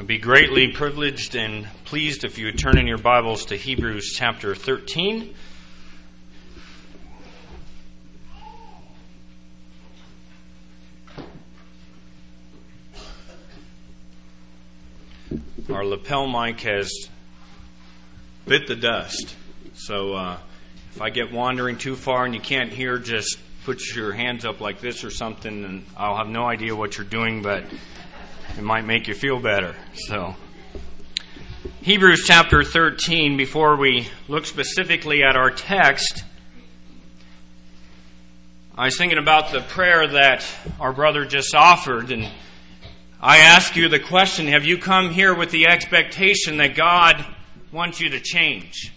I'd be greatly privileged and pleased if you would turn in your Bibles to Hebrews chapter 13. Our lapel mic has bit the dust, so if I get wandering too far and you can't hear, just put your hands up like this or something, and I'll have no idea what you're doing, but it might make you feel better. So, Hebrews chapter 13, before we look specifically at our text, I was thinking about the prayer that our brother just offered, and I ask you the question, have you come here with the expectation that God wants you to change?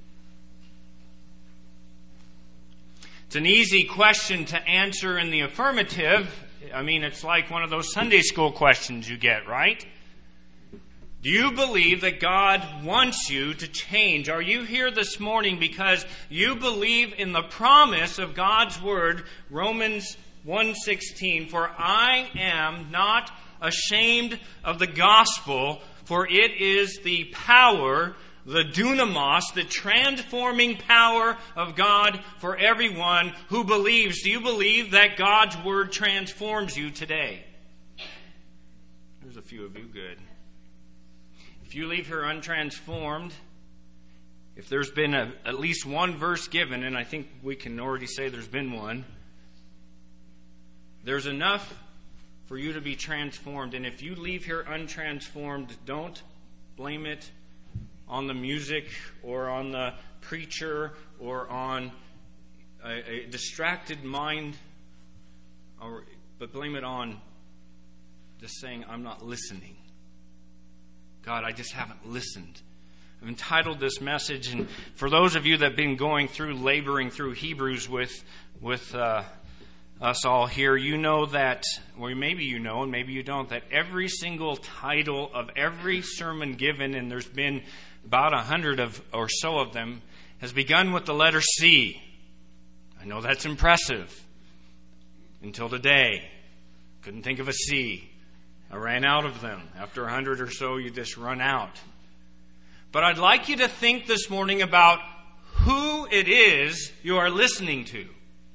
It's an easy question to answer in the affirmative. I mean, it's like one of those Sunday school questions you get, right? Do you believe that God wants you to change? Are you here this morning because you believe in the promise of God's Word, Romans 1:16, "For I am not ashamed of the gospel, for it is the power," the dunamis, the transforming power of God for everyone who believes. Do you believe that God's Word transforms you today? There's a few of you. Good. If you leave here untransformed, if there's been at least one verse given, and I think we can already say there's been one, there's enough for you to be transformed. And if you leave here untransformed, don't blame it on the music or on the preacher or on a distracted mind, but blame it on just saying, "I'm not listening. God, I just haven't listened." I've entitled this message, and for those of you that have been going through, laboring through Hebrews with us all here, you know that, or maybe you know and maybe you don't, that every single title of every sermon given, and there's been about 100 or so of them, has begun with the letter C. I know that's impressive. Until today. Couldn't think of a C. I ran out of them. After 100 or so, you just run out. But I'd like you to think this morning about who it is you are listening to.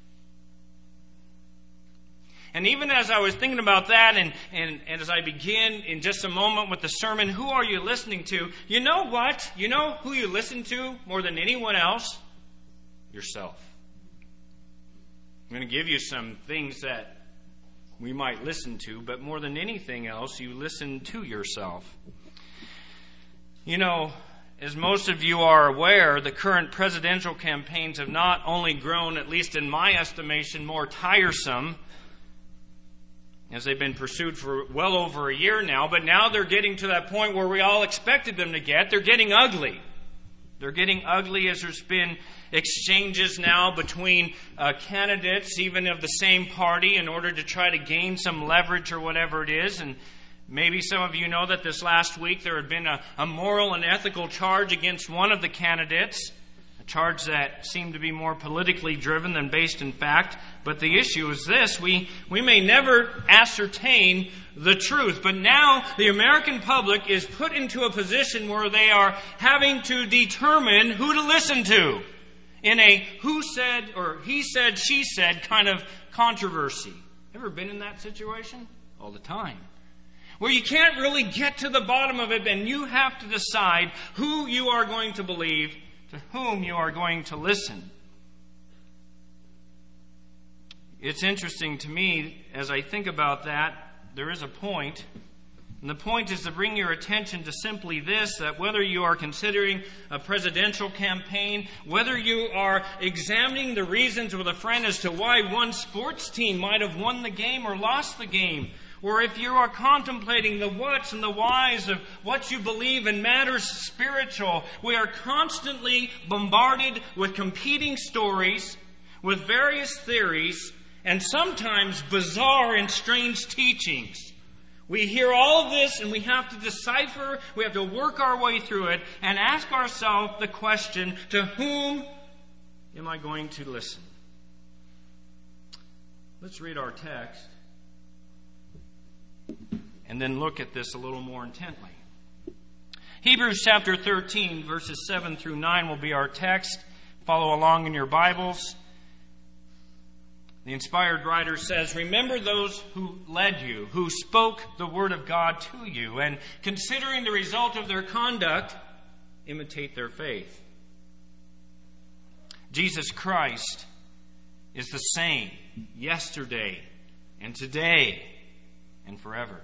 And even as I was thinking about that, and as I begin in just a moment with the sermon, who are you listening to? You know what? You know who you listen to more than anyone else? Yourself. I'm going to give you some things that we might listen to, but more than anything else, you listen to yourself. You know, as most of you are aware, the current presidential campaigns have not only grown, at least in my estimation, more tiresome, as they've been pursued for well over a year now, but now they're getting to that point where we all expected them to get. They're getting ugly. They're getting ugly as there's been exchanges now between candidates, even of the same party, in order to try to gain some leverage or whatever it is. And maybe some of you know that this last week there had been a moral and ethical charge against one of the candidates, a charge that seemed to be more politically driven than based in fact. But the issue is this: we may never ascertain the truth, but now the American public is put into a position where they are having to determine who to listen to in a who said or he said, she said kind of controversy. Ever been in that situation? All the time. Where you can't really get to the bottom of it, and you have to decide who you are going to believe, to whom you are going to listen. It's interesting to me, as I think about that, there is a point. And the point is to bring your attention to simply this, that whether you are considering a presidential campaign, whether you are examining the reasons with a friend as to why one sports team might have won the game or lost the game, or if you are contemplating the whats and the whys of what you believe in matters spiritual, we are constantly bombarded with competing stories, with various theories, and sometimes bizarre and strange teachings. We hear all of this and we have to decipher, we have to work our way through it and ask ourselves the question, to whom am I going to listen? Let's read our text and then look at this a little more intently. Hebrews chapter 13, verses 7 through 9 will be our text. Follow along in your Bibles. The inspired writer says, "Remember those who led you, who spoke the word of God to you, and considering the result of their conduct, imitate their faith." Jesus Christ is the same yesterday and today and forever.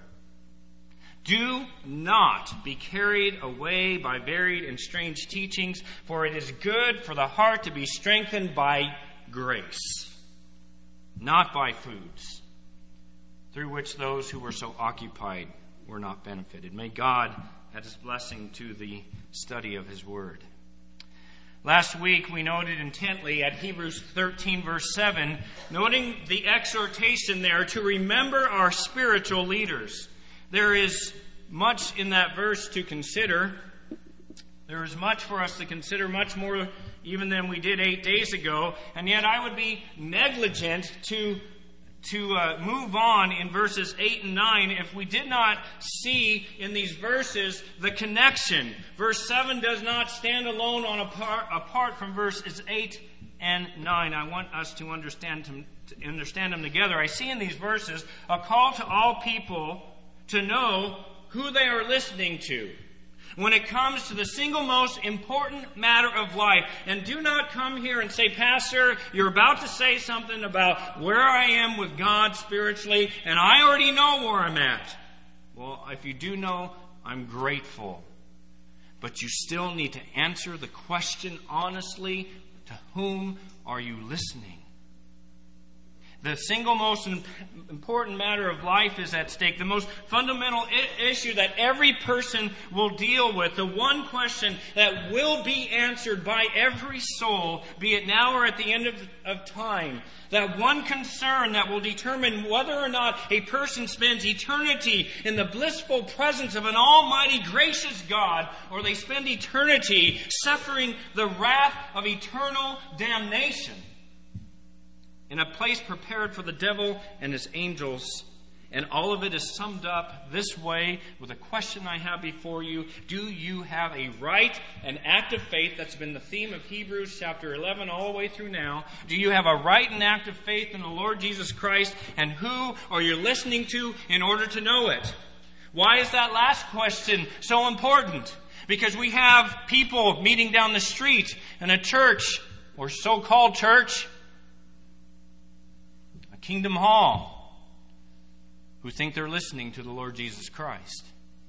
Do not be carried away by varied and strange teachings, for it is good for the heart to be strengthened by grace, not by foods, through which those who were so occupied were not benefited. May God add His blessing to the study of His Word. Last week we noted intently at Hebrews 13 verse 7, noting the exhortation there to remember our spiritual leaders. There is much in that verse to consider. There is much for us to consider, much more even than we did 8 days ago, and yet I would be negligent to move on in verses 8 and 9 if we did not see in these verses the connection. Verse 7 does not stand alone apart from verses 8 and 9. I want us to understand them together. I see in these verses a call to all people to know who they are listening to when it comes to the single most important matter of life. And do not come here and say, "Pastor, you're about to say something about where I am with God spiritually, and I already know where I'm at." Well, if you do know, I'm grateful. But you still need to answer the question honestly, to whom are you listening? The single most important matter of life is at stake. The most fundamental issue that every person will deal with. The one question that will be answered by every soul, be it now or at the end of time. That one concern that will determine whether or not a person spends eternity in the blissful presence of an almighty, gracious God, or they spend eternity suffering the wrath of eternal damnation in a place prepared for the devil and his angels. And all of it is summed up this way with a question I have before you. Do you have a right and active faith? That's been the theme of Hebrews chapter 11 all the way through now. Do you have a right and active faith in the Lord Jesus Christ? And who are you listening to in order to know it? Why is that last question so important? Because we have people meeting down the street in a church, or so-called church, Kingdom Hall, who think they're listening to the Lord Jesus Christ.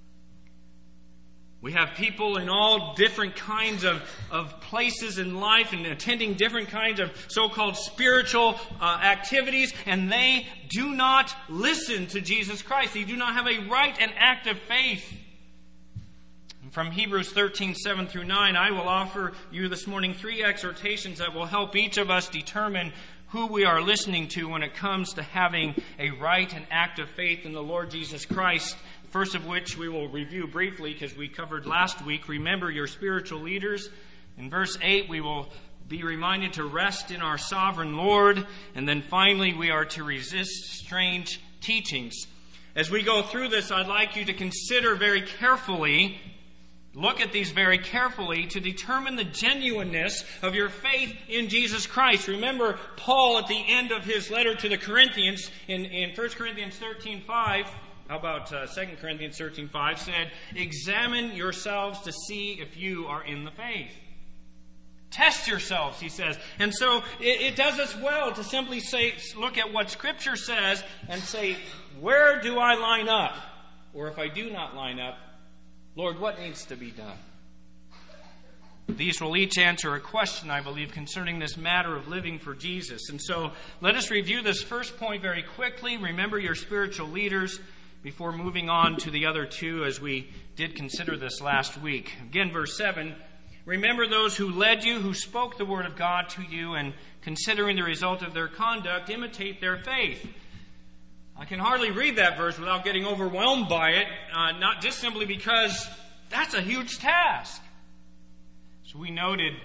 We have people in all different kinds of places in life and attending different kinds of so-called spiritual activities, and they do not listen to Jesus Christ. They do not have a right and active faith. From Hebrews 13, 7 through 9, I will offer you this morning 3 exhortations that will help each of us determine who we are listening to when it comes to having a right and active faith in the Lord Jesus Christ. First of which we will review briefly because we covered last week. Remember your spiritual leaders. In verse 8, we will be reminded to rest in our sovereign Lord. And then finally, we are to resist strange teachings. As we go through this, I'd like you to consider very carefully, look at these very carefully to determine the genuineness of your faith in Jesus Christ. Remember Paul at the end of his letter to the Corinthians in 1 Corinthians 13:5, how about 2 Corinthians 13:5, said, "Examine yourselves to see if you are in the faith." Test yourselves, he says. And so it does us well to simply say, look at what Scripture says and say, where do I line up? Or if I do not line up, Lord, what needs to be done? These will each answer a question, I believe, concerning this matter of living for Jesus. And so let us review this first point very quickly. Remember your spiritual leaders before moving on to the other two as we did consider this last week. Again, verse 7, remember those who led you, who spoke the word of God to you, and considering the result of their conduct, imitate their faith. I can hardly read that verse without getting overwhelmed by it, not just simply because that's a huge task. So we noted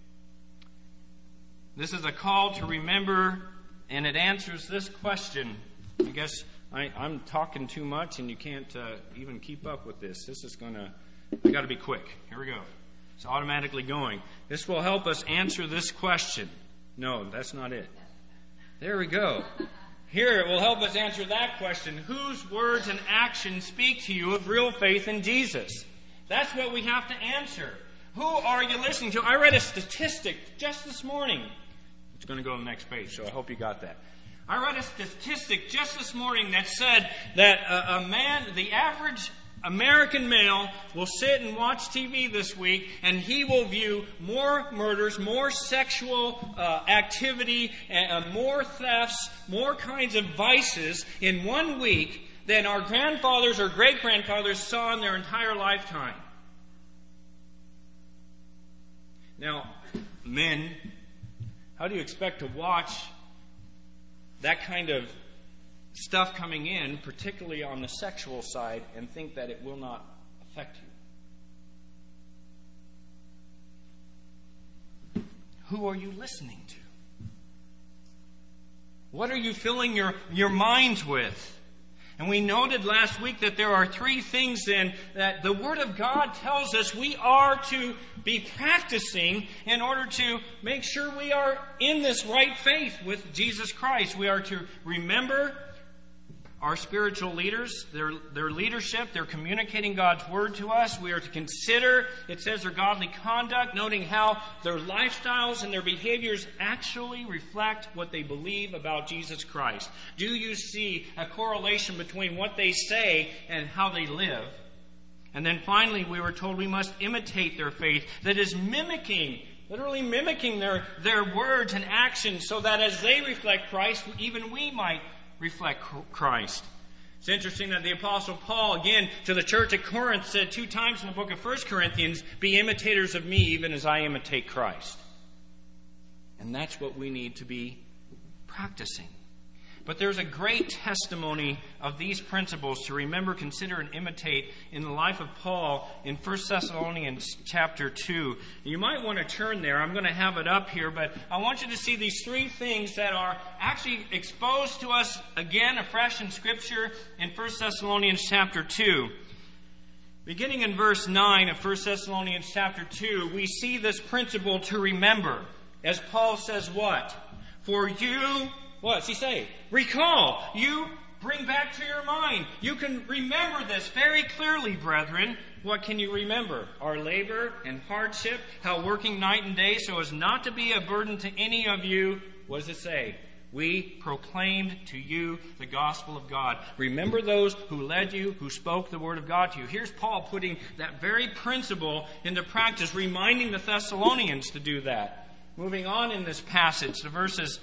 this is a call to remember, and it answers this question. I guess I'm talking too much and you can't even keep up with this. This is going to I got to be quick. Here we go. It's automatically going. This will help us answer this question. No, that's not it. There we go. Here it will help us answer that question. Whose words and actions speak to you of real faith in Jesus? That's what we have to answer. Who are you listening to? I read a statistic just this morning. It's going to go on the next page, so I hope you got that. I read a statistic just this morning that said that the average American male will sit and watch TV this week, and he will view more murders, more sexual activity, more thefts, more kinds of vices in 1 week than our grandfathers or great-grandfathers saw in their entire lifetime. Now, men, how do you expect to watch that kind of stuff coming in, particularly on the sexual side, and think that it will not affect you? Who are you listening to? What are you filling your minds with? And we noted last week that there are 3 things then that the Word of God tells us we are to be practicing in order to make sure we are in this right faith with Jesus Christ. We are to remember our spiritual leaders, their leadership, they're communicating God's Word to us. We are to consider, it says, their godly conduct, noting how their lifestyles and their behaviors actually reflect what they believe about Jesus Christ. Do you see a correlation between what they say and how they live? And then finally, we were told we must imitate their faith, that is literally mimicking their words and actions, so that as they reflect Christ, even we might reflect Christ. It's interesting that the Apostle Paul, again, to the church at Corinth, said 2 times in the book of 1 Corinthians, be imitators of me even as I imitate Christ. And that's what we need to be practicing. But there's a great testimony of these principles to remember, consider, and imitate in the life of Paul in 1 Thessalonians chapter 2. You might want to turn there. I'm going to have it up here, but I want you to see these 3 things that are actually exposed to us again afresh in Scripture in 1 Thessalonians chapter 2. Beginning in verse 9 of 1 Thessalonians chapter 2, we see this principle to remember. As Paul says what? For you... What does he say? Recall. You bring back to your mind. You can remember this very clearly, brethren. What can you remember? Our labor and hardship, how working night and day so as not to be a burden to any of you. What does it say? We proclaimed to you the gospel of God. Remember those who led you, who spoke the word of God to you. Here's Paul putting that very principle into practice, reminding the Thessalonians to do that. Moving on in this passage to verses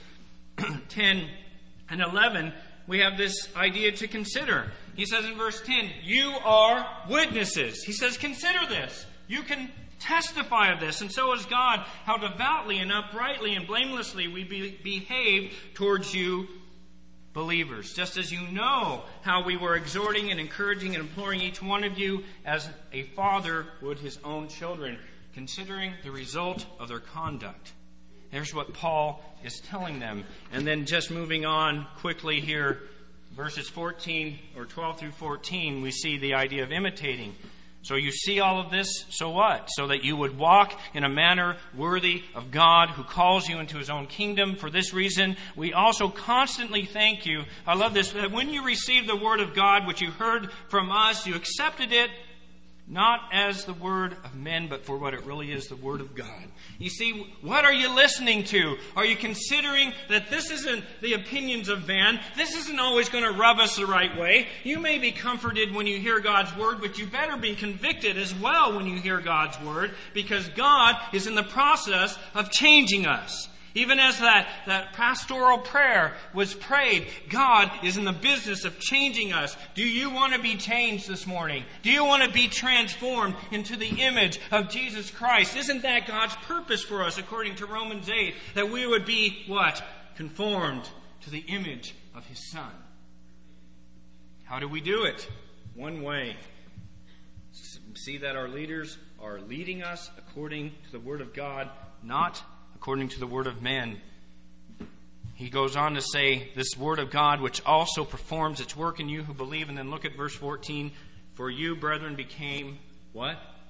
10 and 11, we have this idea to consider. He says in verse 10, you are witnesses. He says, consider this. You can testify of this, and so is God, how devoutly and uprightly and blamelessly we behave towards you believers. Just as you know how we were exhorting and encouraging and imploring each one of you as a father would his own children, considering the result of their conduct. There's what Paul is telling them. And then just moving on quickly here, verses 14 or 12 through 14, we see the idea of imitating. So you see all of this, so what? So that you would walk in a manner worthy of God who calls you into his own kingdom. For this reason, we also constantly thank you. I love this, that when you received the word of God, which you heard from us, you accepted it not as the word of men, but for what it really is, the word of God. You see, what are you listening to? Are you considering that this isn't the opinions of man? This isn't always going to rub us the right way. You may be comforted when you hear God's word, but you better be convicted as well when you hear God's word, because God is in the process of changing us. Even as that pastoral prayer was prayed, God is in the business of changing us. Do you want to be changed this morning? Do you want to be transformed into the image of Jesus Christ? Isn't that God's purpose for us, according to Romans 8, that we would be, what? Conformed to the image of his Son. How do we do it? One way. See that our leaders are leading us according to the Word of God, not according to the word of men. He goes on to say, this word of God, which also performs its work in you who believe. And then look at verse 14. For you, brethren, became what?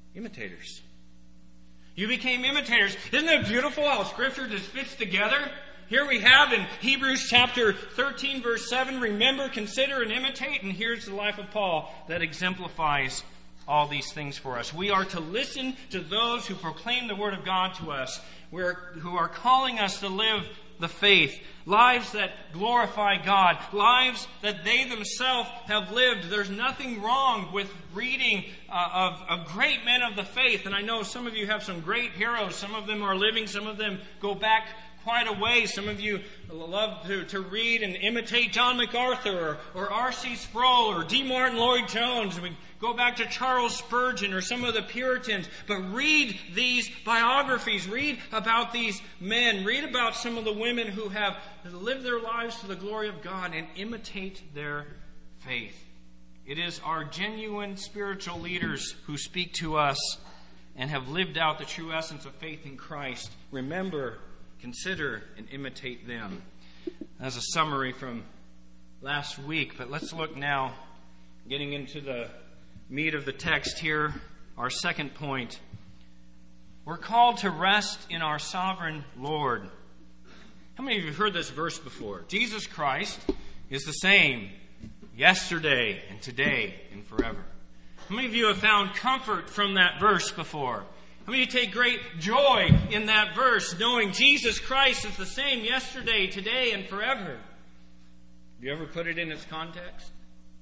imitators. You became imitators. Isn't it beautiful how Scripture just fits together? Here we have in Hebrews chapter 13, verse 7, remember, consider, and imitate. And here's the life of Paul that exemplifies all these things for us. We are to listen to those who proclaim the Word of God to us, who are calling us to live the faith, lives that glorify God, lives that they themselves have lived. There's nothing wrong with reading of great men of the faith. And I know some of you have some great heroes. Some of them are living. Some of them go back quite a way. Some of you love to read and imitate John MacArthur or R.C. Sproul or D. Martin Lloyd-Jones. We go back to Charles Spurgeon or some of the Puritans. But read these biographies. Read about these men. Read about some of the women who have lived their lives to the glory of God and imitate their faith. It is our genuine spiritual leaders who speak to us and have lived out the true essence of faith in Christ. Remember, consider, and imitate them. As a summary from last week, but let's look now, getting into the meat of the text here, our second point. We're called to rest in our sovereign Lord. How many of you have heard this verse before? Jesus Christ is the same yesterday and today and forever. How many of you have found comfort from that verse before? How many of you take great joy in that verse, knowing Jesus Christ is the same yesterday, today, and forever? Have you ever put it in its context?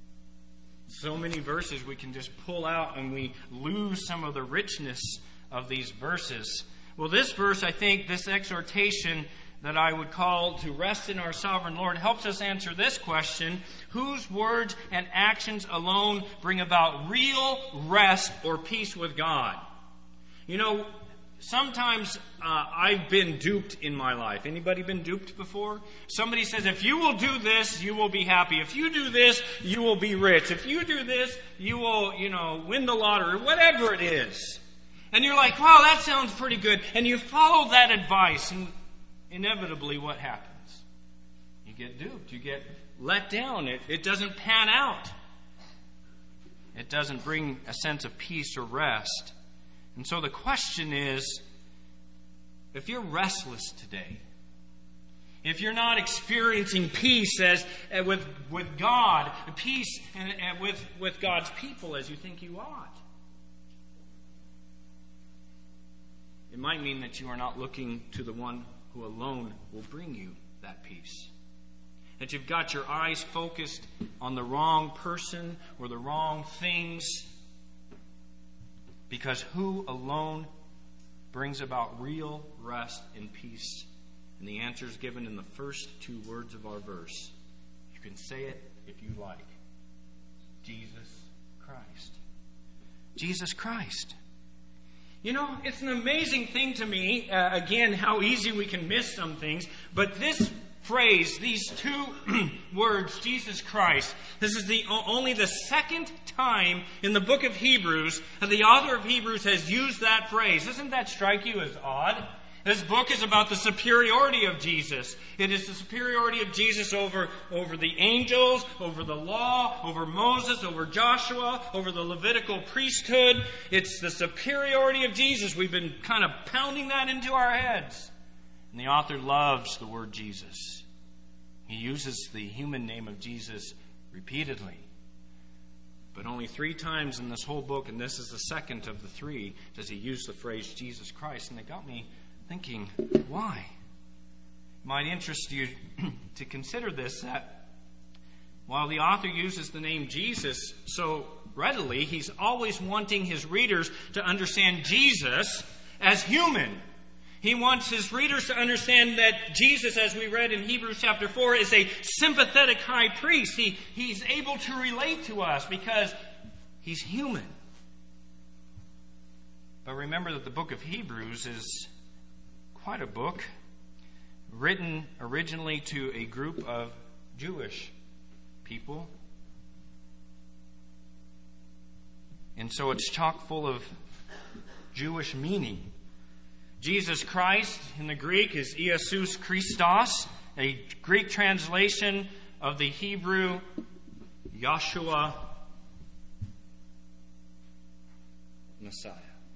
So many verses we can just pull out and we lose some of the richness of these verses. Well, this verse, I think, this exhortation that I would call to rest in our sovereign Lord, helps us answer this question: whose words and actions alone bring about real rest or peace with God? You know, sometimes I've been duped in my life. Anybody been duped before? Somebody says, if you will do this, you will be happy. If you do this, you will be rich. If you do this, you will, win the lottery, whatever it is. And you're like, wow, that sounds pretty good. And you follow that advice, and inevitably what happens? You get duped. You get let down. It doesn't pan out. It doesn't bring a sense of peace or rest. And so the question is, if you're restless today, if you're not experiencing peace with God, peace and with God's people as you think you ought, it might mean that you are not looking to the one who alone will bring you that peace. That you've got your eyes focused on the wrong person or the wrong things. Because who alone brings about real rest and peace? And the answer is given in the first two words of our verse. You can say it if you like. Jesus Christ. Jesus Christ. You know, it's an amazing thing to me, again, how easy we can miss some things. But this phrase, these two words, Jesus Christ, this is only the second time in the book of Hebrews that the author of Hebrews has used that phrase. Doesn't that strike you as odd? This book is about the superiority of Jesus. It is the superiority of Jesus over the angels, over the law, over Moses, over Joshua, over the Levitical priesthood. It's the superiority of Jesus. We've been kind of pounding that into our heads. And the author loves the word Jesus. He uses the human name of Jesus repeatedly. But only 3 times in this whole book, and this is the second of the 3, does he use the phrase Jesus Christ. And it got me thinking, why? It might interest you to consider this, that while the author uses the name Jesus so readily, he's always wanting his readers to understand Jesus as human. He wants his readers to understand that Jesus, as we read in Hebrews chapter 4, is a sympathetic high priest. He's able to relate to us because he's human. But remember that the book of Hebrews is quite a book, written originally to a group of Jewish people. And so it's chock full of Jewish meaning. Jesus Christ in the Greek is Iesus Christos, a Greek translation of the Hebrew Yahshua Messiah.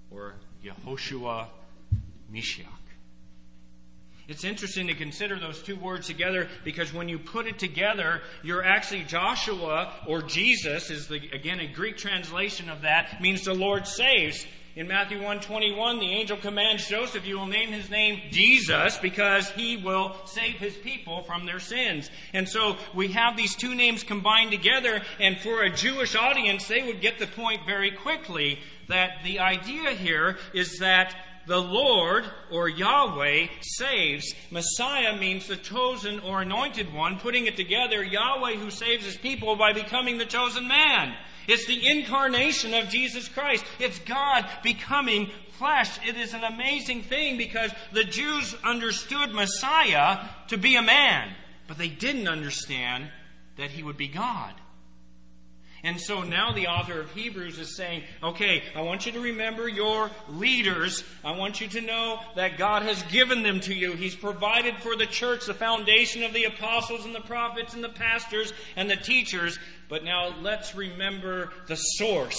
or Yehoshua Mashiach. It's interesting to consider those two words together because when you put it together, you're actually Joshua, or Jesus is again a Greek translation of that, means the Lord saves. In Matthew 1:21, the angel commands Joseph, you will name his name Jesus because he will save his people from their sins. And so we have these two names combined together, and for a Jewish audience, they would get the point very quickly that the idea here is that the Lord, or Yahweh, saves. Messiah means the chosen or anointed one. Putting it together, Yahweh who saves his people by becoming the chosen man. It's the incarnation of Jesus Christ. It's God becoming flesh. It is an amazing thing because the Jews understood Messiah to be a man, but they didn't understand that he would be God. And so now the author of Hebrews is saying, okay, I want you to remember your leaders. I want you to know that God has given them to you. He's provided for the church the foundation of the apostles and the prophets and the pastors and the teachers. But now let's remember the source.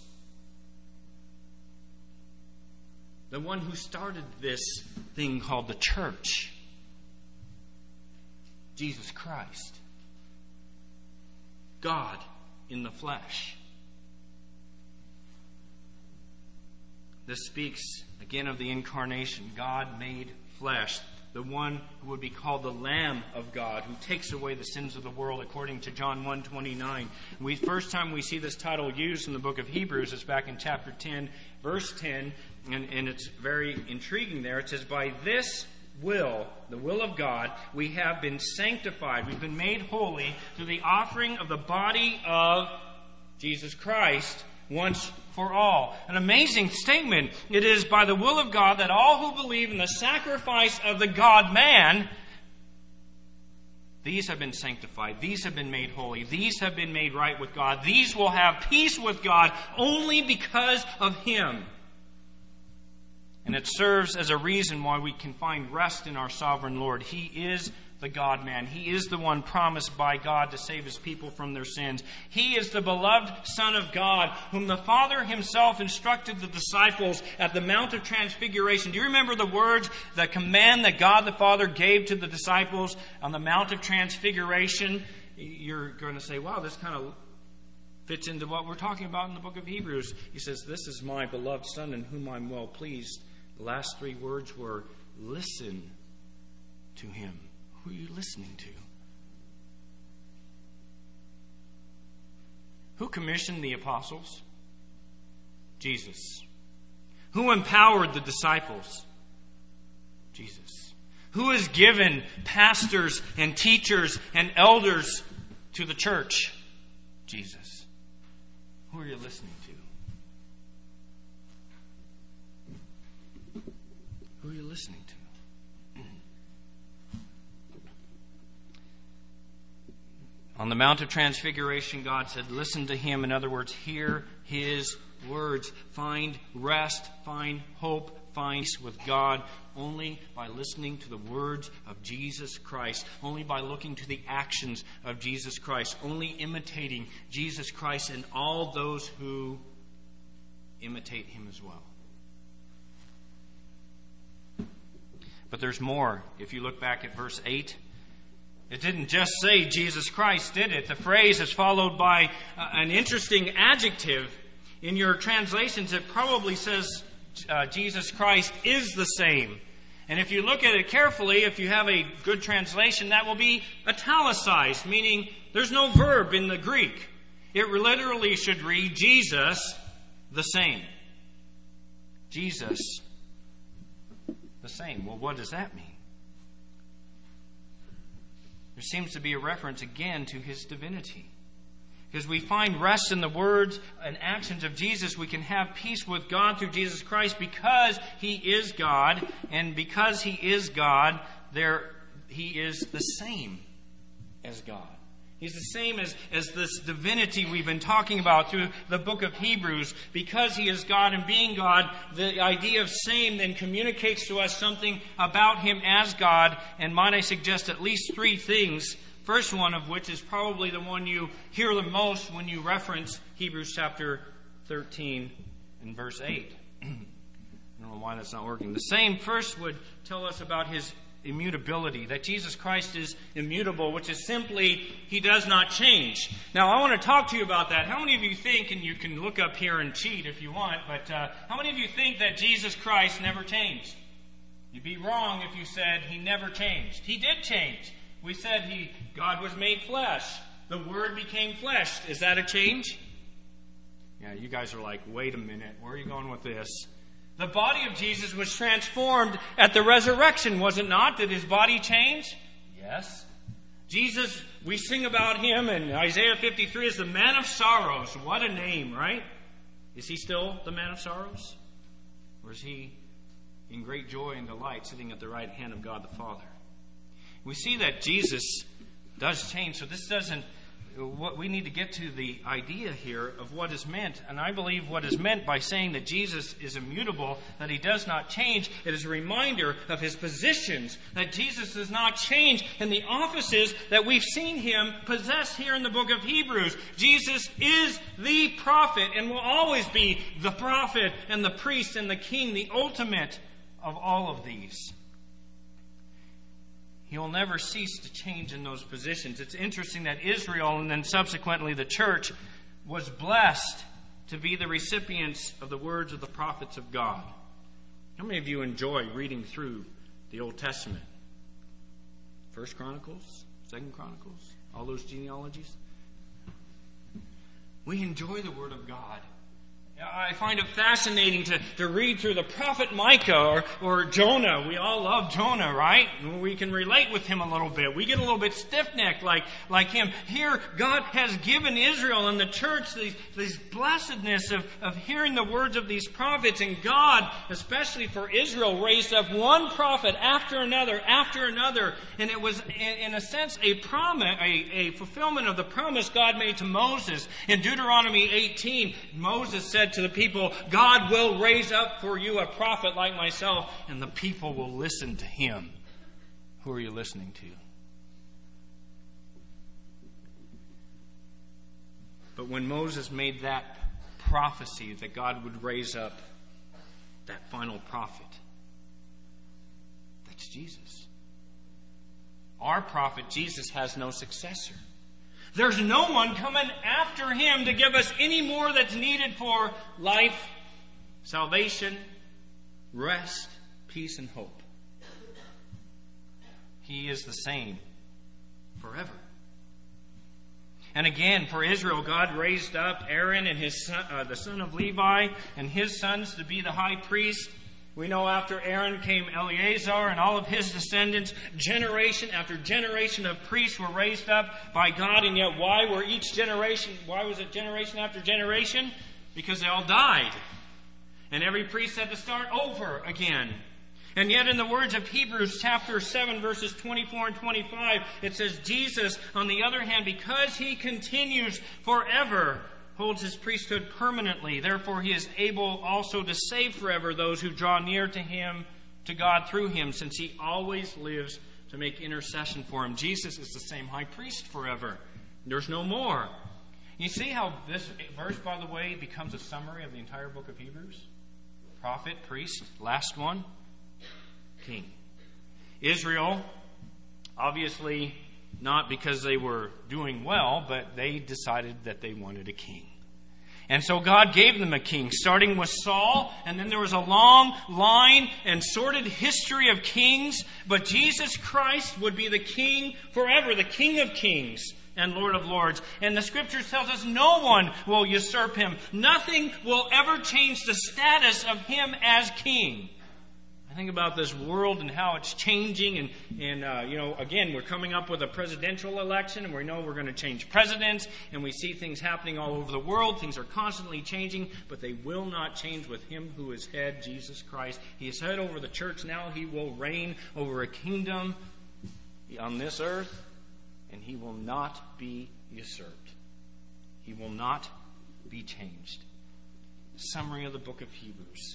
The one who started this thing called the church. Jesus Christ. God in the flesh. This speaks again of the incarnation. God made flesh. The one who would be called the Lamb of God, who takes away the sins of the world, according to John 1:29. First time we see this title used in the book of Hebrews is back in chapter 10, verse 10, and it's very intriguing there. It says, by this will, the will of God, we have been sanctified. We've been made holy through the offering of the body of Jesus Christ once for all. An amazing statement. It is by the will of God that all who believe in the sacrifice of the God-man, these have been sanctified. These have been made holy. These have been made right with God. These will have peace with God only because of Him. And it serves as a reason why we can find rest in our sovereign Lord. He is the God-man. He is the one promised by God to save His people from their sins. He is the beloved Son of God, whom the Father Himself instructed the disciples at the Mount of Transfiguration. Do you remember the words, the command that God the Father gave to the disciples on the Mount of Transfiguration? You're going to say, wow, this kind of fits into what we're talking about in the book of Hebrews. He says, this is my beloved Son in whom I'm well pleased. The last three words were, listen to Him. Who are you listening to? Who commissioned the apostles? Jesus. Who empowered the disciples? Jesus. Who has given pastors and teachers and elders to the church? Jesus. Who are you listening to? Who are you listening to? On the Mount of Transfiguration, God said, listen to Him. In other words, hear His words. Find rest, find hope, find peace with God only by listening to the words of Jesus Christ. Only by looking to the actions of Jesus Christ. Only imitating Jesus Christ and all those who imitate Him as well. But there's more. If you look back at verse 8, it didn't just say Jesus Christ, did it? The phrase is followed by an interesting adjective. In your translations, it probably says Jesus Christ is the same. And if you look at it carefully, if you have a good translation, that will be italicized, meaning there's no verb in the Greek. It literally should read Jesus the same. Jesus the same. Well, what does that mean? There seems to be a reference again to His divinity. Because we find rest in the words and actions of Jesus. We can have peace with God through Jesus Christ because He is God. And because He is God, He is the same as God. He's the same as this divinity we've been talking about through the book of Hebrews. Because He is God and being God, the idea of same then communicates to us something about Him as God. And might I suggest at least three things. First one of which is probably the one you hear the most when you reference Hebrews chapter 13 and verse 8. I don't know why that's not working. The same first would tell us about his immutability, that Jesus Christ is immutable, which is simply he does not change. Now, I want to talk to you about that. How many of you think, and you can look up here and cheat if you want, but how many of you think that Jesus Christ never changed? You'd be wrong if you said he never changed. He did change. We said God was made flesh. The Word became flesh. Is that a change? Yeah, you guys are like, wait a minute, where are you going with this? The body of Jesus was transformed at the resurrection, was it not? Did his body change? Yes. Jesus, we sing about him in Isaiah 53 as the man of sorrows. What a name, right? Is he still the man of sorrows? Or is he in great joy and delight sitting at the right hand of God the Father? We see that Jesus does change, so this doesn't... What we need to get to the idea here of what is meant, and I believe what is meant by saying that Jesus is immutable, that he does not change, it is a reminder of his positions, that Jesus does not change in the offices that we've seen him possess here in the book of Hebrews. Jesus is the prophet and will always be the prophet and the priest and the king, the ultimate of all of these. He will never cease to change in those positions. It's interesting that Israel and then subsequently the church was blessed to be the recipients of the words of the prophets of God. How many of you enjoy reading through the Old Testament? 1 Chronicles, 2 Chronicles, all those genealogies? We enjoy the Word of God. I find it fascinating to read through the prophet Micah or Jonah. We all love Jonah, right? We can relate with him a little bit. We get a little bit stiff-necked like him. Here, God has given Israel and the church this blessedness of hearing the words of these prophets. And God, especially for Israel, raised up one prophet after another. And it was, in a sense, a promise, a fulfillment of the promise God made to Moses. In Deuteronomy 18, Moses said to the people, God will raise up for you a prophet like myself, and the people will listen to him. Who are you listening to? But when Moses made that prophecy that God would raise up that final prophet, that's Jesus. Our prophet, Jesus, has no successor. There's no one coming after him to give us any more that's needed for life, salvation, rest, peace, and hope. He is the same forever. And again, for Israel, God raised up Aaron and his son, the son of Levi and his sons to be the high priest. We know after Aaron came Eleazar and all of his descendants. Generation after generation of priests were raised up by God. And yet why was it generation after generation? Because they all died. And every priest had to start over again. And yet in the words of Hebrews chapter 7 verses 24 and 25, it says Jesus, on the other hand, because he continues forever, holds his priesthood permanently. Therefore, he is able also to save forever those who draw near to him, to God through him, since he always lives to make intercession for him. Jesus is the same high priest forever. There's no more. You see how this verse, by the way, becomes a summary of the entire book of Hebrews? Prophet, priest, last one, king. Israel, obviously not because they were doing well, but they decided that they wanted a king. And so God gave them a king, starting with Saul, and then there was a long line and sordid history of kings, but Jesus Christ would be the king forever, the King of kings and Lord of lords. And the Scriptures tells us no one will usurp him. Nothing will ever change the status of him as king. I think about this world and how it's changing, and again, we're coming up with a presidential election, and we know we're going to change presidents, and we see things happening all over the world. Things are constantly changing, but they will not change with him who is head, Jesus Christ. He is head over the church now. He will reign over a kingdom on this earth, and he will not be usurped. He will not be changed. Summary of the book of Hebrews.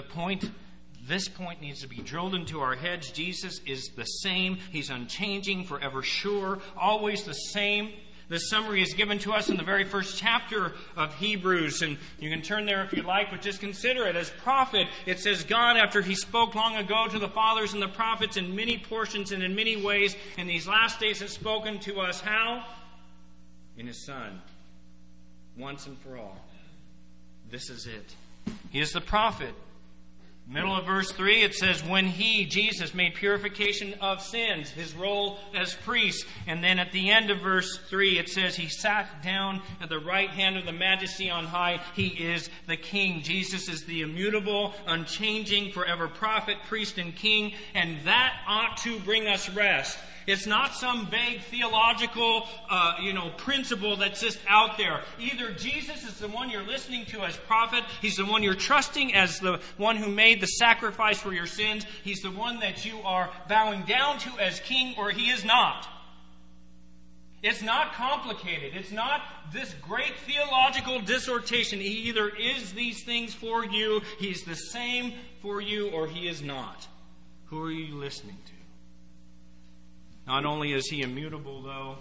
This point needs to be drilled into our heads. Jesus is the same. He's unchanging, forever sure, always the same. This summary is given to us in the very first chapter of Hebrews, and you can turn there if you like, but just consider it as prophet. It says God, after He spoke long ago to the fathers and the prophets in many portions and in many ways, in these last days has spoken to us how? In His Son, once and for all. This is it. He is the prophet. Middle of verse 3, it says, when He, Jesus, made purification of sins, His role as priest. And then at the end of verse 3, it says, He sat down at the right hand of the Majesty on high. He is the King. Jesus is the immutable, unchanging, forever prophet, priest, and king. And that ought to bring us rest. It's not some vague theological, principle that's just out there. Either Jesus is the one you're listening to as prophet. He's the one you're trusting as the one who made the sacrifice for your sins. He's the one that you are bowing down to as king, or He is not. It's not complicated. It's not this great theological dissertation. He either is these things for you, He's the same for you, or He is not. Who are you listening to? Not only is He immutable, though,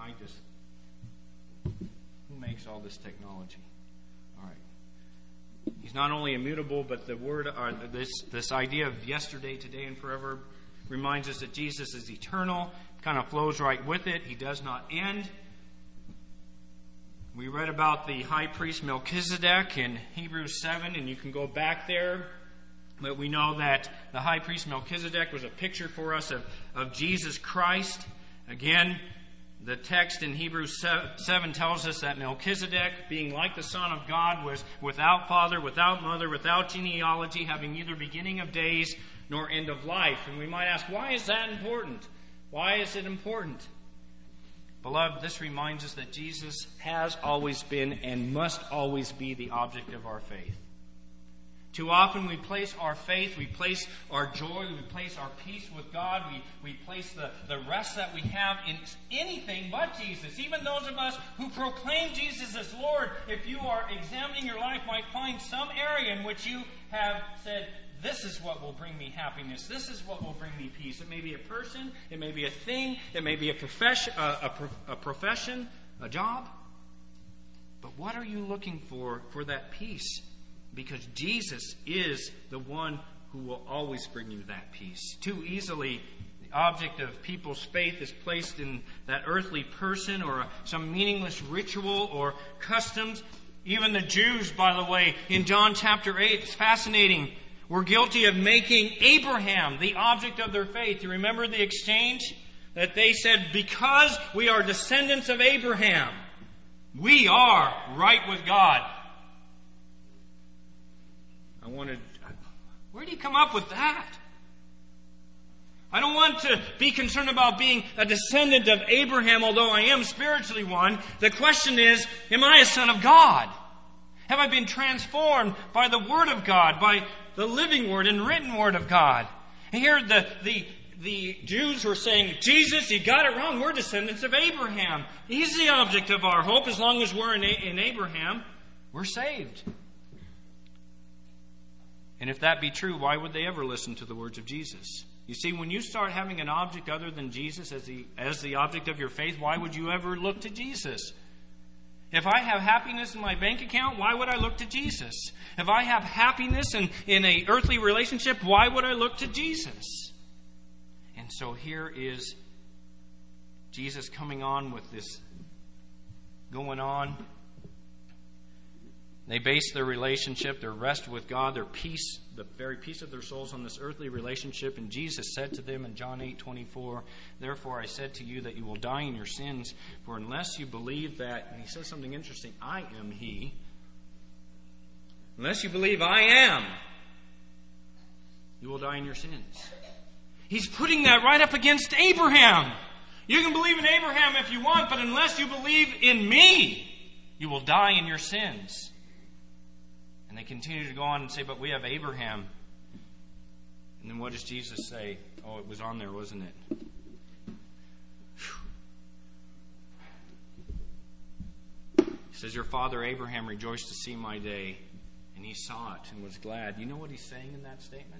who makes all this technology? All right. He's not only immutable, but the word, this idea of yesterday, today, and forever reminds us that Jesus is eternal. Kind of flows right with it. He does not end. We read about the high priest Melchizedek in Hebrews 7, and you can go back there. But we know that the high priest Melchizedek was a picture for us of Jesus Christ. Again, the text in Hebrews 7 tells us that Melchizedek, being like the Son of God, was without father, without mother, without genealogy, having neither beginning of days nor end of life. And we might ask, why is that important? Why is it important? Beloved, this reminds us that Jesus has always been and must always be the object of our faith. Too often we place our faith, we place our joy, we place our peace with God, we place the rest that we have in anything but Jesus. Even those of us who proclaim Jesus as Lord, if you are examining your life, might find some area in which you have said, this is what will bring me happiness. This is what will bring me peace. It may be a person, it may be a thing, it may be a profession, a job. But what are you looking for that peace? Because Jesus is the one who will always bring you that peace. Too easily, the object of people's faith is placed in that earthly person or some meaningless ritual or customs. Even the Jews, by the way, in John chapter 8, it's fascinating, were guilty of making Abraham the object of their faith. You remember the exchange? That they said, because we are descendants of Abraham, we are right with God. Where do you come up with that? I don't want to be concerned about being a descendant of Abraham, although I am spiritually one. The question is, am I a son of God? Have I been transformed by the Word of God, by the living Word and written Word of God? And here the Jews were saying, Jesus, you got it wrong. We're descendants of Abraham. He's the object of our hope. As long as we're in Abraham, we're saved. And if that be true, why would they ever listen to the words of Jesus? You see, when you start having an object other than Jesus as the object of your faith, why would you ever look to Jesus? If I have happiness in my bank account, why would I look to Jesus? If I have happiness in an earthly relationship, why would I look to Jesus? And so here is Jesus coming on with this going on. They base their relationship, their rest with God, their peace, the very peace of their souls on this earthly relationship. And Jesus said to them in John 8:24, therefore I said to you that you will die in your sins, for unless you believe that, and he says something interesting, I am he. Unless you believe I am, you will die in your sins. He's putting that right up against Abraham. You can believe in Abraham if you want, but unless you believe in me, you will die in your sins. And they continue to go on and say, but we have Abraham. And then what does Jesus say? Oh, it was on there, wasn't it? He says, your father Abraham rejoiced to see my day, and he saw it and was glad. You know what he's saying in that statement?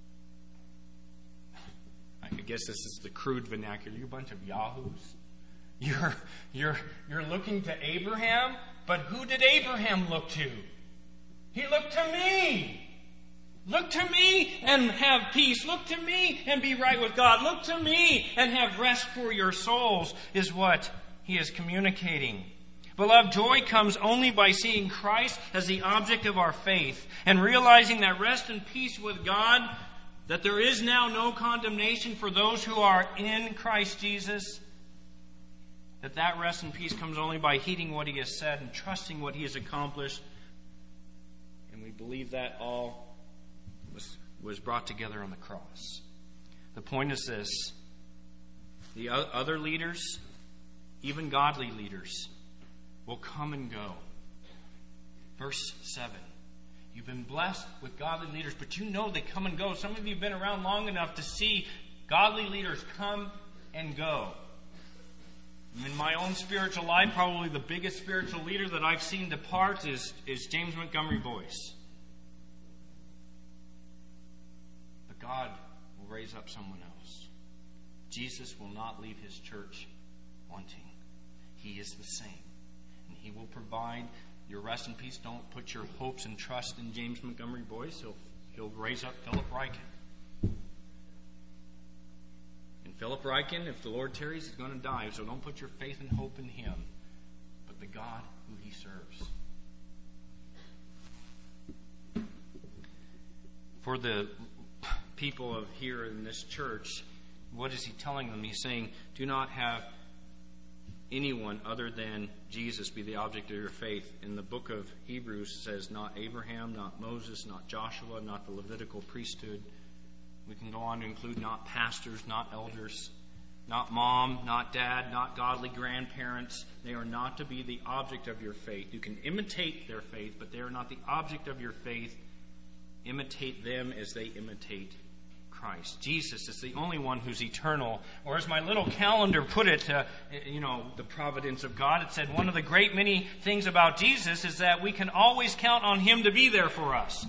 I guess this is the crude vernacular. You're a bunch of yahoos. You're looking to Abraham, but who did Abraham look to? He looked to me. Look to me and have peace. Look to me and be right with God. Look to me and have rest for your souls, is what he is communicating. Beloved, joy comes only by seeing Christ as the object of our faith and realizing that rest and peace with God, that there is now no condemnation for those who are in Christ Jesus, that rest and peace comes only by heeding what he has said and trusting what he has accomplished. And we believe that all was brought together on the cross. The point is this: the other leaders, even godly leaders, will come and go. Verse 7. You've been blessed with godly leaders, but you know they come and go. Some of you have been around long enough to see godly leaders come and go. In my own spiritual life, probably the biggest spiritual leader that I've seen depart is James Montgomery Boyce. But God will raise up someone else. Jesus will not leave his church wanting. He is the same. And he will provide your rest and peace. Don't put your hopes and trust in James Montgomery Boyce. He'll raise up Philip Ryken. And Philip Ryken, if the Lord tarries, is going to die. So don't put your faith and hope in him, but the God who he serves. For the people of here in this church, what is he telling them? He's saying, do not have anyone other than Jesus be the object of your faith. In the book of Hebrews says not Abraham, not Moses, not Joshua, not the Levitical priesthood. We can go on to include not pastors, not elders, not mom, not dad, not godly grandparents. They are not to be the object of your faith. You can imitate their faith, but they are not the object of your faith. Imitate them as they imitate Christ. Jesus is the only one who's eternal. Or as my little calendar put it, the providence of God, it said one of the great many things about Jesus is that we can always count on him to be there for us.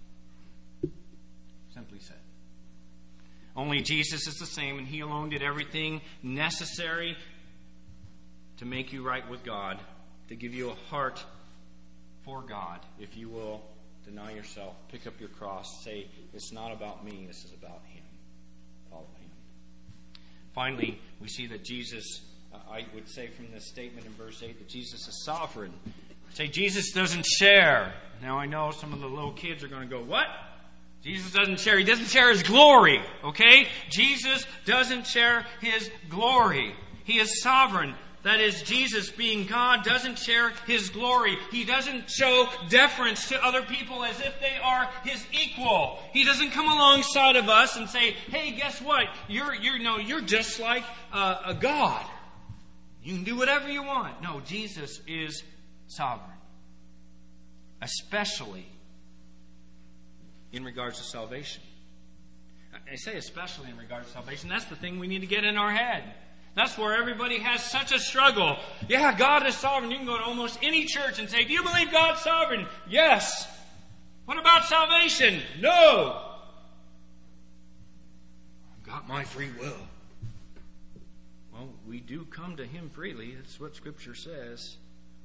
Simply said. Only Jesus is the same, and he alone did everything necessary to make you right with God, to give you a heart for God. If you will deny yourself, pick up your cross, say, it's not about me, this is about him. Follow him. Finally, we see that Jesus, I would say from this statement in verse 8, that Jesus is sovereign. Say, Jesus doesn't share. Now I know some of the little kids are going to go, what? Jesus doesn't share. He doesn't share his glory. Okay? Jesus doesn't share his glory. He is sovereign. That is, Jesus, being God, doesn't share his glory. He doesn't show deference to other people as if they are his equal. He doesn't come alongside of us and say, hey, guess what? You're just like a God. You can do whatever you want. No, Jesus is sovereign. Especially in regards to salvation. I say especially in regards to salvation. That's the thing we need to get in our head. That's where everybody has such a struggle. Yeah, God is sovereign. You can go to almost any church and say, do you believe God's sovereign? Yes. What about salvation? No. I've got my free will. Well, we do come to him freely. That's what Scripture says.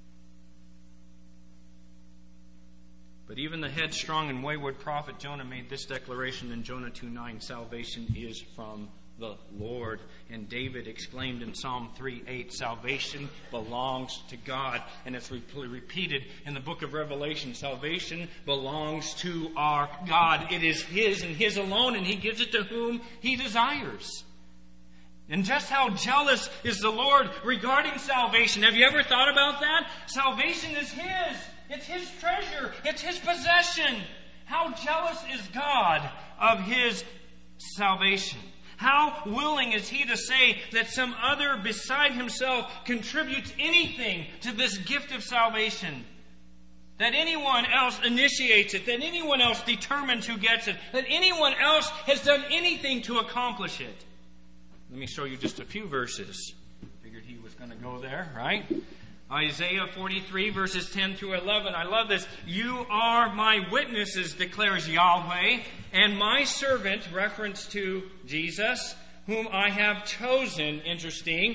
But even the headstrong and wayward prophet Jonah made this declaration in Jonah 2:9, salvation is from the Lord. And David exclaimed in Psalm 3:8, salvation belongs to God. And it's repeated in the book of Revelation, salvation belongs to our God. It is his and his alone, and he gives it to whom he desires. And just how jealous is the Lord regarding salvation. Have you ever thought about that? Salvation is his. It's his treasure. It's his possession. How jealous is God of his salvation? How willing is he to say that some other beside himself contributes anything to this gift of salvation? That anyone else initiates it, that anyone else determines who gets it, that anyone else has done anything to accomplish it. Let me show you just a few verses. Figured he was going to go there, right? Isaiah 43 verses 10 through 11. I love this. You are my witnesses, declares Yahweh, and my servant, reference to Jesus, whom I have chosen. Interesting.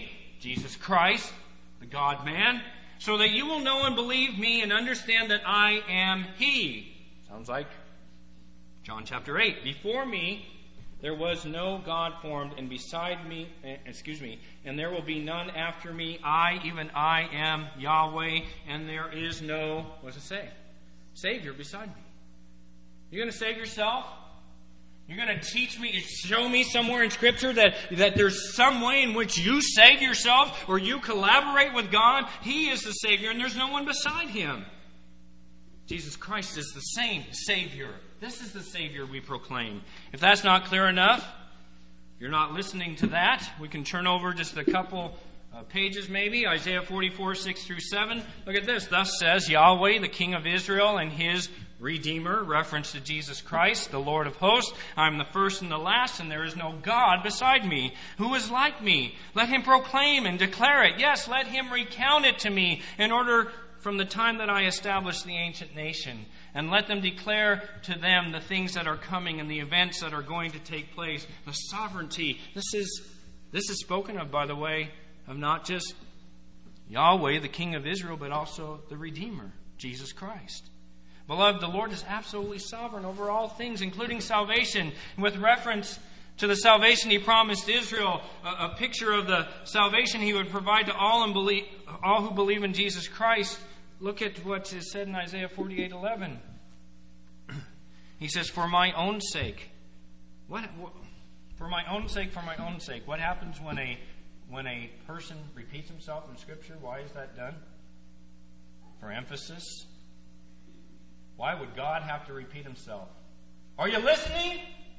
Jesus Christ, the God-man, so that you will know and believe me and understand that I am He. Sounds like John chapter 8. Before me there was no God formed, and beside me, and there will be none after me. I, even I, am Yahweh, and there is no, what does it say? Savior beside me. You're going to save yourself? You're going to teach me, show me somewhere in Scripture that there's some way in which you save yourself or you collaborate with God? He is the Savior, and there's no one beside Him. Jesus Christ is the same Savior. This is the Savior we proclaim. If that's not clear enough, if you're not listening to that, we can turn over just a couple pages maybe. Isaiah 44, 6 through 7. Look at this. Thus says Yahweh, the King of Israel, and His Redeemer, reference to Jesus Christ, the Lord of hosts. I am the first and the last, and there is no God beside me. Who is like me? Let him proclaim and declare it. Yes, let him recount it to me in order from the time that I established the ancient nation. And let them declare to them the things that are coming and the events that are going to take place. The sovereignty. This is spoken of, by the way, of not just Yahweh, the King of Israel, but also the Redeemer, Jesus Christ. Beloved, the Lord is absolutely sovereign over all things, including salvation. And with reference to the salvation He promised Israel, a picture of the salvation He would provide to all who believe in Jesus Christ. Look at what is said in Isaiah 48:11. He says, "For my own sake." For my own sake, for my own sake. What happens when a person repeats himself in Scripture? Why is that done? For emphasis. Why would God have to repeat Himself? Are you listening?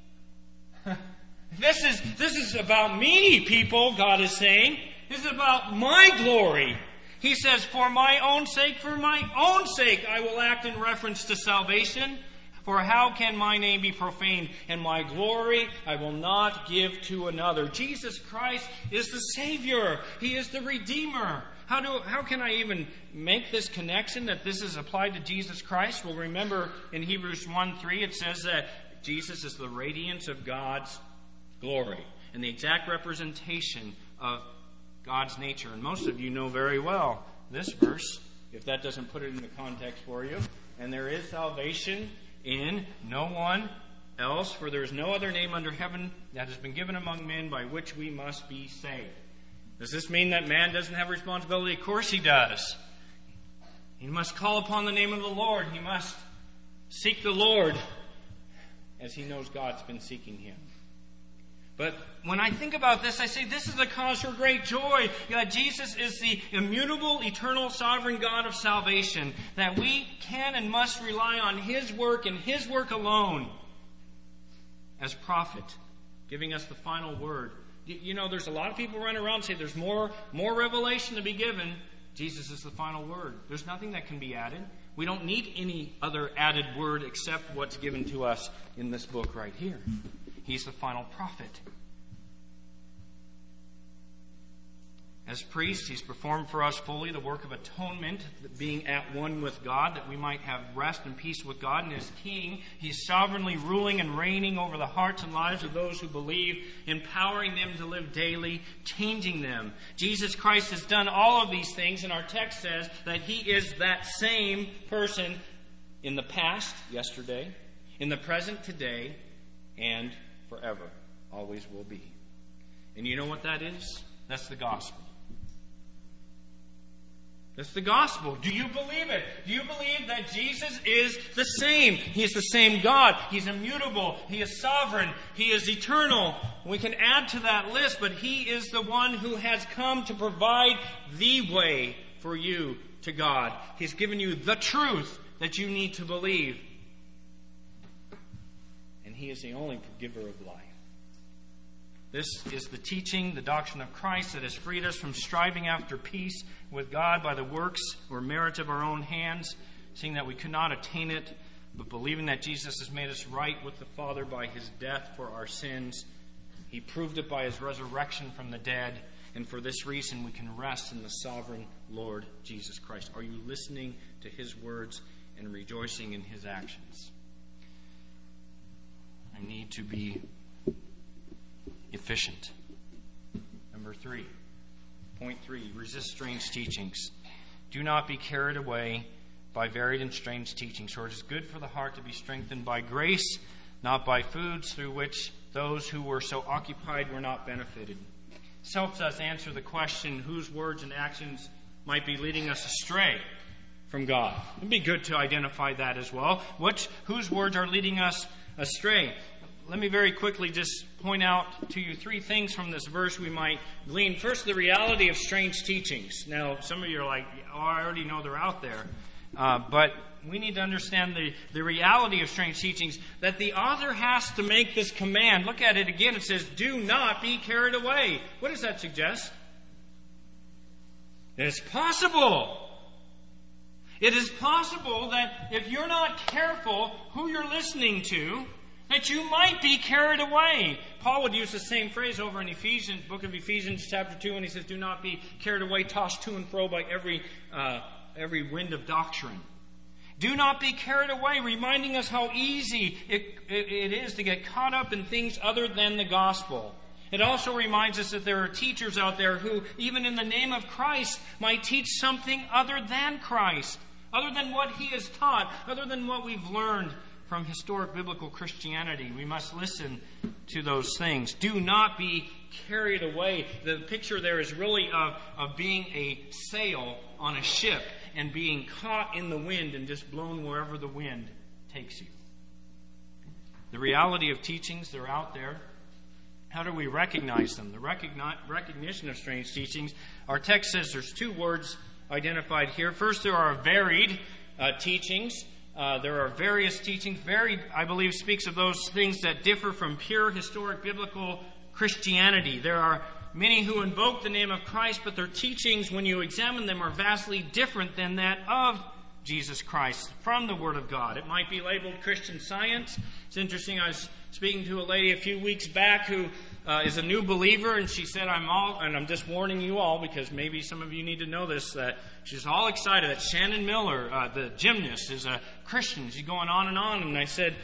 This is about me, people, God is saying. This is about my glory. He says, for my own sake, I will act in reference to salvation. For how can my name be profaned? And my glory I will not give to another. Jesus Christ is the Savior. He is the Redeemer. How can I even make this connection that this is applied to Jesus Christ? Well, remember in Hebrews 1:3 it says that Jesus is the radiance of God's glory and the exact representation of God's nature. And most of you know very well this verse, if that doesn't put it into context for you. And there is salvation in no one else, for there is no other name under heaven that has been given among men by which we must be saved. Does this mean that man doesn't have responsibility? Of course he does. He must call upon the name of the Lord. He must seek the Lord as he knows God's been seeking him. But when I think about this, I say this is a cause for great joy. That Jesus is the immutable, eternal, sovereign God of salvation. That we can and must rely on His work and His work alone as prophet, giving us the final word. You know, there's a lot of people running around and say there's more revelation to be given. Jesus is the final word. There's nothing that can be added. We don't need any other added word except what's given to us in this book right here. He's the final prophet. As priest, He's performed for us fully the work of atonement, being at one with God, that we might have rest and peace with God. And as King, He's sovereignly ruling and reigning over the hearts and lives of those who believe, empowering them to live daily, changing them. Jesus Christ has done all of these things, and our text says that He is that same person in the past, yesterday, in the present, today, and forever. Always will be. And you know what that is? That's the gospel. That's the gospel. Do you believe it? Do you believe that Jesus is the same? He is the same God. He's immutable. He is sovereign. He is eternal. We can add to that list, but He is the one who has come to provide the way for you to God. He's given you the truth that you need to believe. And He is the only giver of life. This is the teaching, the doctrine of Christ that has freed us from striving after peace with God by the works or merits of our own hands, seeing that we could not attain it, but believing that Jesus has made us right with the Father by His death for our sins. He proved it by His resurrection from the dead, and for this reason we can rest in the sovereign Lord Jesus Christ. Are you listening to His words and rejoicing in His actions? I need to be efficient. Number 3. Point 3, resist strange teachings. Do not be carried away by varied and strange teachings, for it is good for the heart to be strengthened by grace, not by foods through which those who were so occupied were not benefited. This helps us answer the question whose words and actions might be leading us astray from God. It'd be good to identify that as well. Whose words are leading us astray? Let me very quickly just point out to you 3 things from this verse we might glean. First, the reality of strange teachings. Now, some of you are like, oh, I already know they're out there. But we need to understand the reality of strange teachings, that the author has to make this command. Look at it again. It says, do not be carried away. What does that suggest? It's possible. It is possible that if you're not careful who you're listening to, that you might be carried away. Paul would use the same phrase over in Ephesians, book of Ephesians, chapter 2, when he says, do not be carried away, tossed to and fro by every wind of doctrine. Do not be carried away, reminding us how easy it is to get caught up in things other than the gospel. It also reminds us that there are teachers out there who, even in the name of Christ, might teach something other than Christ, other than what He has taught, other than what we've learned from historic biblical Christianity. We must listen to those things. Do not be carried away. The picture there is really of being a sail on a ship and being caught in the wind and just blown wherever the wind takes you. The reality of teachings, they're out there. How do we recognize them? The recognition of strange teachings. Our text says there's 2 words identified here. First, there are varied teachings. There are various teachings. Varied, I believe, speaks of those things that differ from pure historic biblical Christianity. There are many who invoke the name of Christ, but their teachings, when you examine them, are vastly different than that of Jesus Christ from the Word of God. It might be labeled Christian Science. It's interesting, I was speaking to a lady a few weeks back who is a new believer, and she said, I'm just warning you all, because maybe some of you need to know this, that she's all excited that Shannon Miller, the gymnast, is a Christian. She's going on, and I said,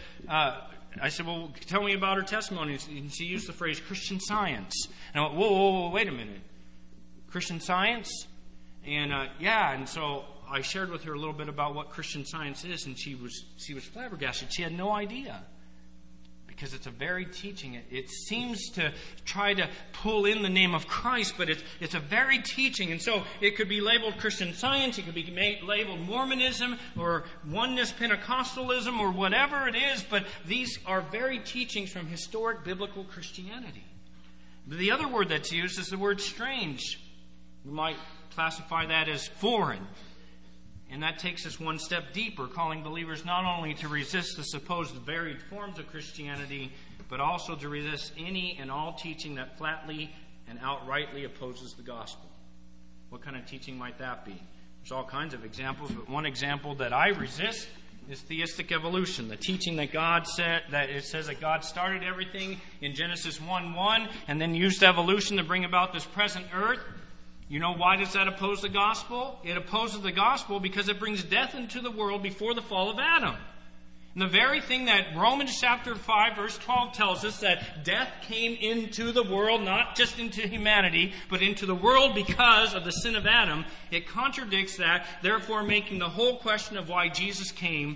well, tell me about her testimony. And she used the phrase Christian Science. And I went, whoa, wait a minute. Christian Science? And and so I shared with her a little bit about what Christian Science is, and she was flabbergasted. She had no idea. Because it's a varied teaching. It seems to try to pull in the name of Christ, but it's a varied teaching. And so it could be labeled Christian Science, it could be labeled Mormonism or Oneness Pentecostalism or whatever it is, but these are varied teachings from historic biblical Christianity. The other word that's used is the word strange. We might classify that as foreign. And that takes us one step deeper, calling believers not only to resist the supposed varied forms of Christianity, but also to resist any and all teaching that flatly and outrightly opposes the gospel. What kind of teaching might that be? There's all kinds of examples, but one example that I resist is theistic evolution. The teaching that God said, that it says that God started everything in Genesis 1:1 and then used evolution to bring about this present earth. You know, why does that oppose the gospel? It opposes the gospel because it brings death into the world before the fall of Adam. And the very thing that Romans chapter 5 verse 12 tells us, that death came into the world, not just into humanity, but into the world because of the sin of Adam, it contradicts that, therefore making the whole question of why Jesus came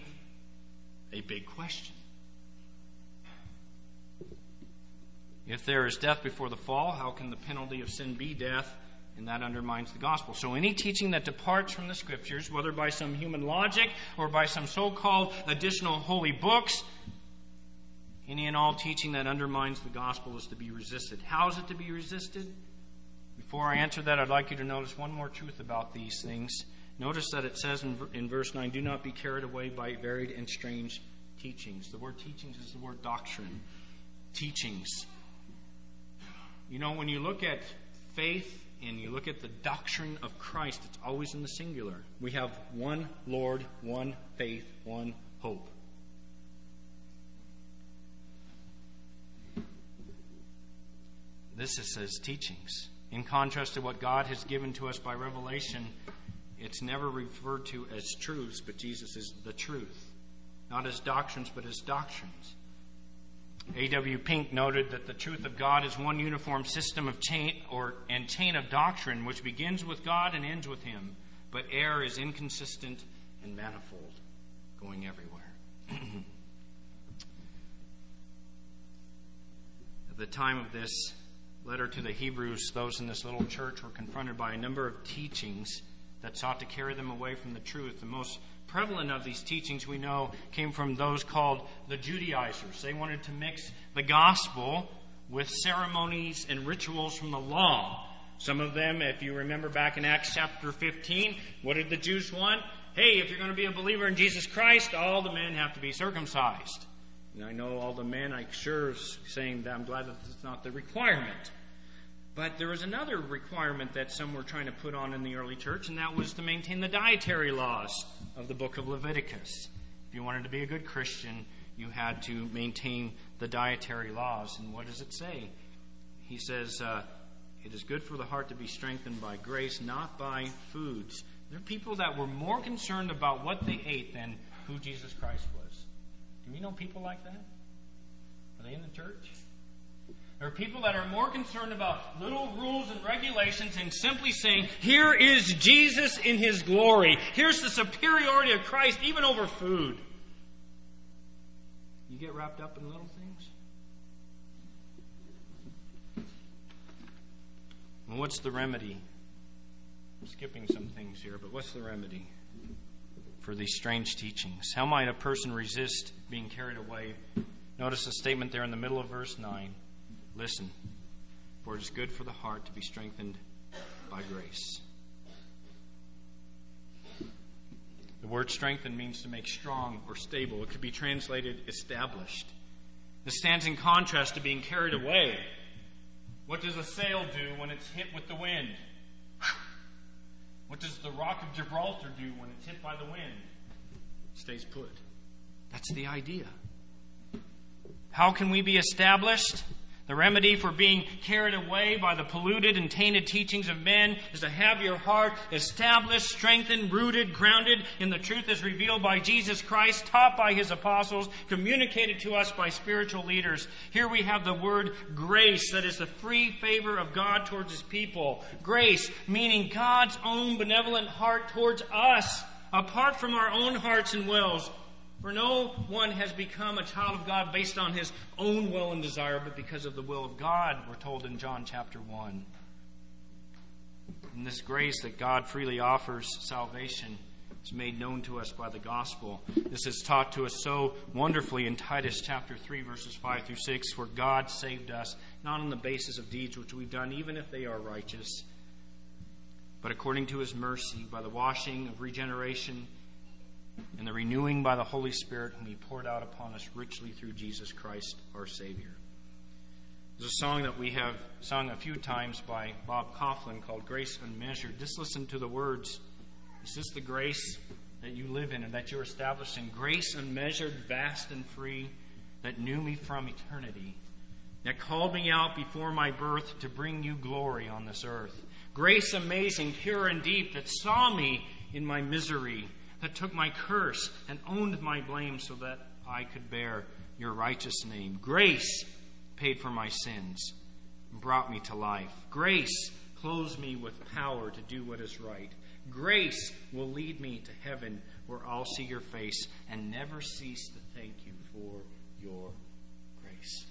a big question. If there is death before the fall, how can the penalty of sin be death? And that undermines the gospel. So any teaching that departs from the Scriptures, whether by some human logic or by some so-called additional holy books, any and all teaching that undermines the gospel is to be resisted. How is it to be resisted? Before I answer that, I'd like you to notice one more truth about these things. Notice that it says in verse 9, do not be carried away by varied and strange teachings. The word teachings is the word doctrine. Teachings. You know, when you look at faith, and you look at the doctrine of Christ, it's always in the singular. We have one Lord, one faith, one hope. This is his teachings. In contrast to what God has given to us by revelation, it's never referred to as truths, but Jesus is the truth. Not as doctrines, but as doctrines. A.W. Pink noted that the truth of God is one uniform system of chain of doctrine which begins with God and ends with Him, but error is inconsistent and manifold, going everywhere. At the time of this letter to the Hebrews, those in this little church were confronted by a number of teachings that sought to carry them away from the truth. The most prevalent of these teachings, we know, came from those called the Judaizers. They wanted to mix the gospel with ceremonies and rituals from the law. Some of them, if you remember back in Acts chapter 15, what did the Jews want? Hey, if you're going to be a believer in Jesus Christ, all the men have to be circumcised. And I know all the men, I'm sure, saying that I'm glad that that's not the requirement. But there was another requirement that some were trying to put on in the early church, and that was to maintain the dietary laws of the book of Leviticus. If you wanted to be a good Christian, you had to maintain the dietary laws. And what does it say? He says, it is good for the heart to be strengthened by grace, not by foods. There are people that were more concerned about what they ate than who Jesus Christ was. Do you know people like that? Are they in the church? There are people that are more concerned about little rules and regulations and simply saying, here is Jesus in His glory. Here's the superiority of Christ, even over food. You get wrapped up in little things? Well, what's the remedy? I'm skipping some things here, but what's the remedy for these strange teachings? How might a person resist being carried away? Notice the statement there in the middle of verse 9. Listen, for it is good for the heart to be strengthened by grace. The word strengthen means to make strong or stable. It could be translated established. This stands in contrast to being carried away. What does a sail do when it's hit with the wind? What does the Rock of Gibraltar do when it's hit by the wind? It stays put. That's the idea. How can we be established? The remedy for being carried away by the polluted and tainted teachings of men is to have your heart established, strengthened, rooted, grounded in the truth as revealed by Jesus Christ, taught by His apostles, communicated to us by spiritual leaders. Here we have the word grace, that is the free favor of God towards His people. Grace, meaning God's own benevolent heart towards us, apart from our own hearts and wills. For no one has become a child of God based on his own will and desire, but because of the will of God, we're told in John chapter 1. And this grace that God freely offers, salvation, is made known to us by the gospel. This is taught to us so wonderfully in Titus chapter 3, verses 5 through 6, where God saved us, not on the basis of deeds which we've done, even if they are righteous, but according to His mercy, by the washing of regeneration and the renewing by the Holy Spirit, whom He poured out upon us richly through Jesus Christ our Savior. There's a song that we have sung a few times by Bob Coughlin called Grace Unmeasured. Just listen to the words. Is this the grace that you live in and that you're established in? Grace unmeasured, vast and free, that knew me from eternity, that called me out before my birth to bring you glory on this earth. Grace amazing, pure and deep, that saw me in my misery, that took my curse and owned my blame so that I could bear your righteous name. Grace paid for my sins and brought me to life. Grace clothes me with power to do what is right. Grace will lead me to heaven where I'll see your face and never cease to thank you for your grace.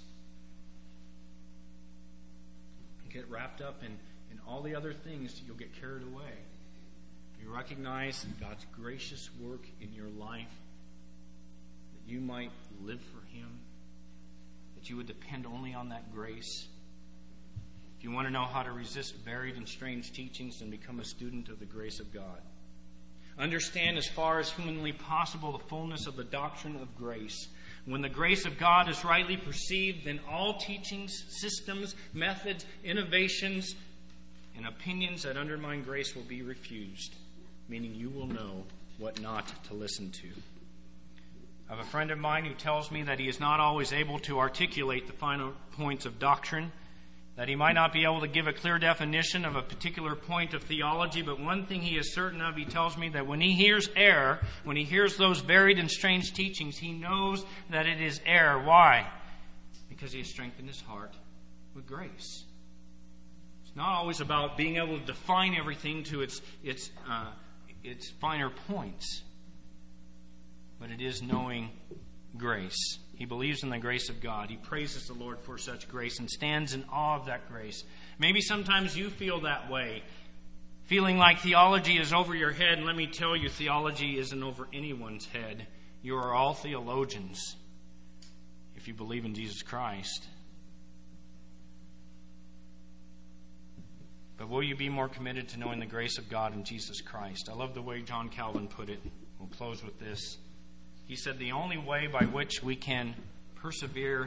You get wrapped up in all the other things, you'll get carried away. You recognize God's gracious work in your life, that you might live for Him, that you would depend only on that grace. If you want to know how to resist varied and strange teachings, then become a student of the grace of God. Understand as far as humanly possible the fullness of the doctrine of grace. When the grace of God is rightly perceived, then all teachings, systems, methods, innovations, and opinions that undermine grace will be refused, meaning you will know what not to listen to. I have a friend of mine who tells me that he is not always able to articulate the final points of doctrine, that he might not be able to give a clear definition of a particular point of theology, but one thing he is certain of, he tells me that when he hears error, when he hears those varied and strange teachings, he knows that it is error. Why? Because He has strengthened his heart with grace. It's not always about being able to define everything to its finer points, but it is knowing grace. He believes in the grace of God. He praises the Lord for such grace and stands in awe of that grace. Maybe sometimes you feel that way, feeling like theology is over your head. And let me tell you, theology isn't over anyone's head. You are all theologians if you believe in Jesus Christ. But will you be more committed to knowing the grace of God in Jesus Christ? I love the way John Calvin put it. We'll close with this. He said, the only way by which we can persevere...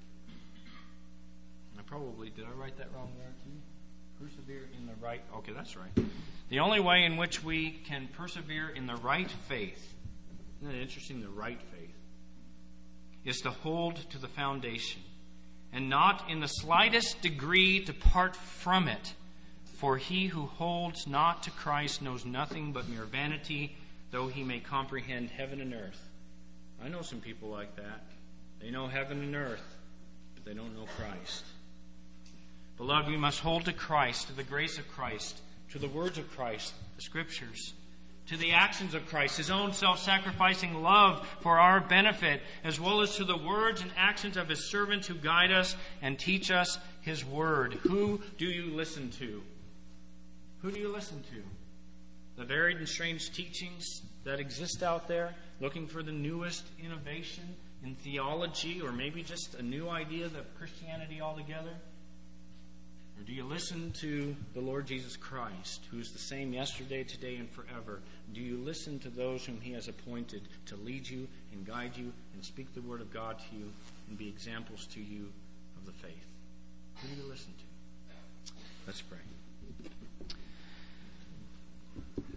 Did I write that wrong there too? Persevere in the right... Okay, that's right. The only way in which we can persevere in the right faith, isn't that interesting, the right faith, is to hold to the foundation and not in the slightest degree depart from it. For he who holds not to Christ knows nothing but mere vanity, though he may comprehend heaven and earth. I know some people like that. They know heaven and earth, but they don't know Christ. Beloved, we must hold to Christ, to the grace of Christ, to the words of Christ, the Scriptures, to the actions of Christ, His own self-sacrificing love for our benefit, as well as to the words and actions of His servants who guide us and teach us His Word. Who do you listen to? Who do you listen to? The varied and strange teachings that exist out there, looking for the newest innovation in theology, or maybe just a new idea of Christianity altogether? Or do you listen to the Lord Jesus Christ, who is the same yesterday, today, and forever? Do you listen to those whom He has appointed to lead you and guide you and speak the Word of God to you and be examples to you of the faith? Who do you listen to? Let's pray.